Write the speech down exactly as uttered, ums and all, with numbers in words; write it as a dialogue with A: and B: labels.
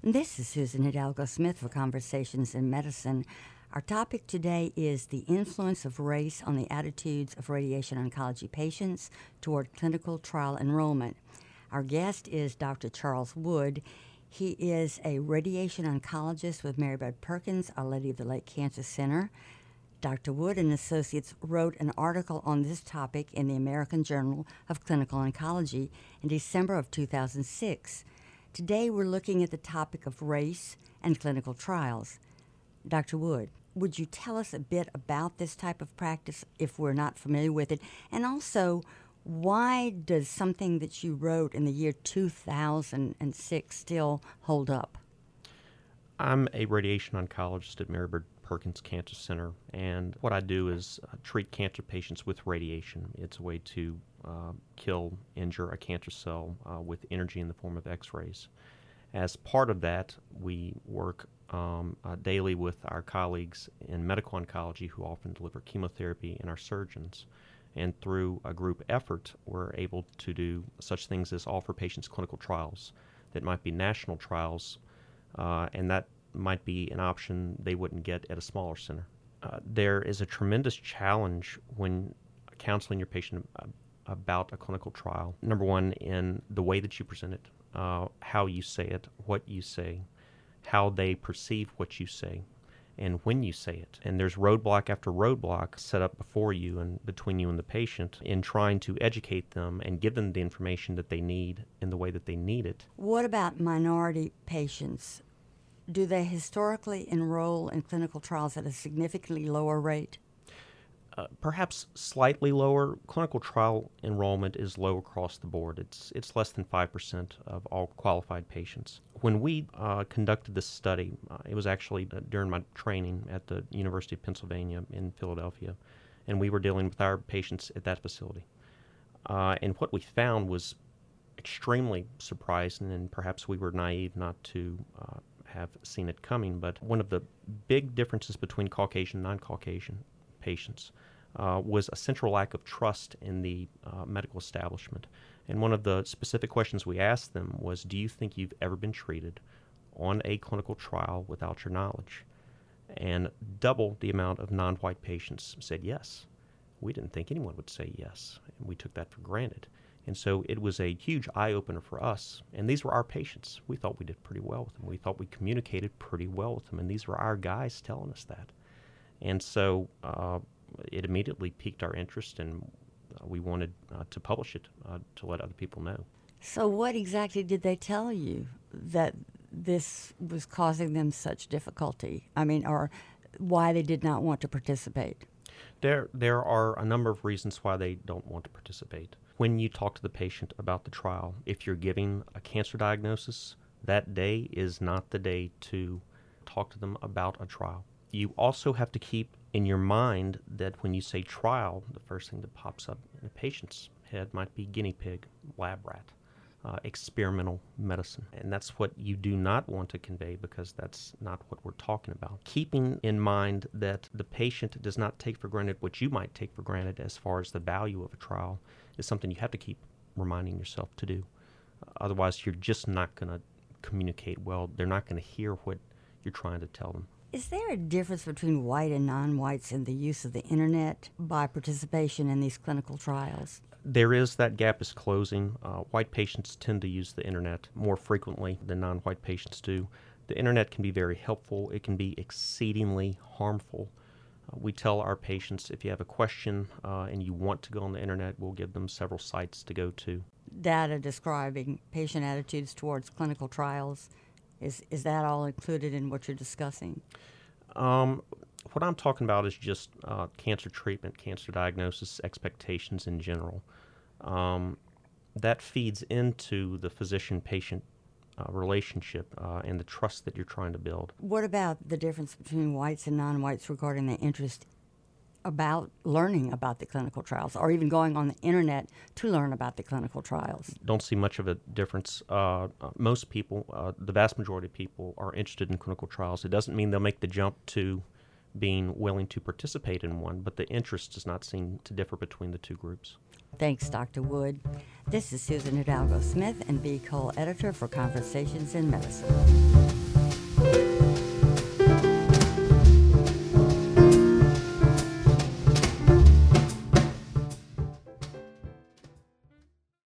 A: This is Susan Hidalgo Smith for Conversations in Medicine. Our topic today is the influence of race on the attitudes of radiation oncology patients toward clinical trial enrollment. Our guest is Doctor Charles Wood. He is a radiation oncologist with Mary Bud Perkins, Our Lady of the Lake Cancer Center. Doctor Wood and Associates wrote an article on this topic in the American Journal of Clinical Oncology in December of two thousand six. Today we're looking at the topic of race and clinical trials. Doctor Wood, would you tell us a bit about this type of practice if we're not familiar with it? And also, why does something that you wrote in the year two thousand six still hold up?
B: I'm a radiation oncologist at Mary Bud Perkins Cancer Center, and what I do is uh, treat cancer patients with radiation. It's a way to uh, kill, injure a cancer cell uh, with energy in the form of X-rays. As part of that, we work um, uh, daily with our colleagues in medical oncology who often deliver chemotherapy and our surgeons. And through a group effort, we're able to do such things as offer patients clinical trials that might be national trials, uh, and that might be an option they wouldn't get at a smaller center. Uh, there is a tremendous challenge when counseling your patient about a clinical trial. Number one, in the way that you present it, uh, how you say it, what you say, how they perceive what you say, and when you say it. And there's roadblock after roadblock set up before you and between you and the patient in trying to educate them and give them the information that they need in the way that they need it.
A: What about minority patients? Do they historically enroll in clinical trials at a significantly lower rate?
B: Uh, perhaps slightly lower. Clinical trial enrollment is low across the board. It's it's less than five percent of all qualified patients. When we uh, conducted this study, uh, it was actually uh, during my training at the University of Pennsylvania in Philadelphia, and we were dealing with our patients at that facility. Uh, and what we found was extremely surprising, and perhaps we were naive not to uh, have seen it coming, but one of the big differences between Caucasian and non-Caucasian patients uh, was a central lack of trust in the uh, medical establishment. And one of the specific questions we asked them was, do you think you've ever been treated on a clinical trial without your knowledge? And double the amount of non-white patients said yes. We didn't think anyone would say yes, and we took that for granted. And so it was a huge eye-opener for us. And these were our patients. We thought we did pretty well with them. We thought we communicated pretty well with them. And these were our guys telling us that. And so uh, it immediately piqued our interest, and uh, we wanted uh, to publish it uh, to let other people know.
A: So what exactly did they tell you that this was causing them such difficulty? I mean, or why they did not want to participate?
B: There, there are a number of reasons why they don't want to participate. When you talk to the patient about the trial, if you're giving a cancer diagnosis, that day is not the day to talk to them about a trial. You also have to keep in your mind that when you say trial, the first thing that pops up in a patient's head might be guinea pig, lab rat, uh, experimental medicine. And that's what you do not want to convey, because that's not what we're talking about. Keeping in mind that the patient does not take for granted what you might take for granted as far as the value of a trial is something you have to keep reminding yourself to do. Uh, otherwise, you're just not going to communicate well. They're not going to hear what you're trying to tell them.
A: Is there a difference between white and non-whites in the use of the internet by participation in these clinical trials?
B: There is. That gap is closing. Uh, white patients tend to use the internet more frequently than non-white patients do. The internet can be very helpful. It can be exceedingly harmful. Uh, we tell our patients, if you have a question uh, and you want to go on the internet, we'll give them several sites to go to.
A: Data describing patient attitudes towards clinical trials, is, is that all included in what you're discussing?
B: Um, what I'm talking about is just uh, cancer treatment, cancer diagnosis, expectations in general. Um, that feeds into the physician-patient uh, relationship uh, and the trust that you're trying to build.
A: What about the difference between whites and non-whites regarding the interest about learning about the clinical trials, or even going on the internet to learn about the clinical trials?
B: Don't see much of a difference. Uh, uh, most people, uh, the vast majority of people, are interested in clinical trials. It doesn't mean they'll make the jump to being willing to participate in one, but the interest does not seem to differ between the two groups.
A: Thanks, Doctor Wood. This is Susan Hidalgo Smith and B. Cole, editor for Conversations in Medicine.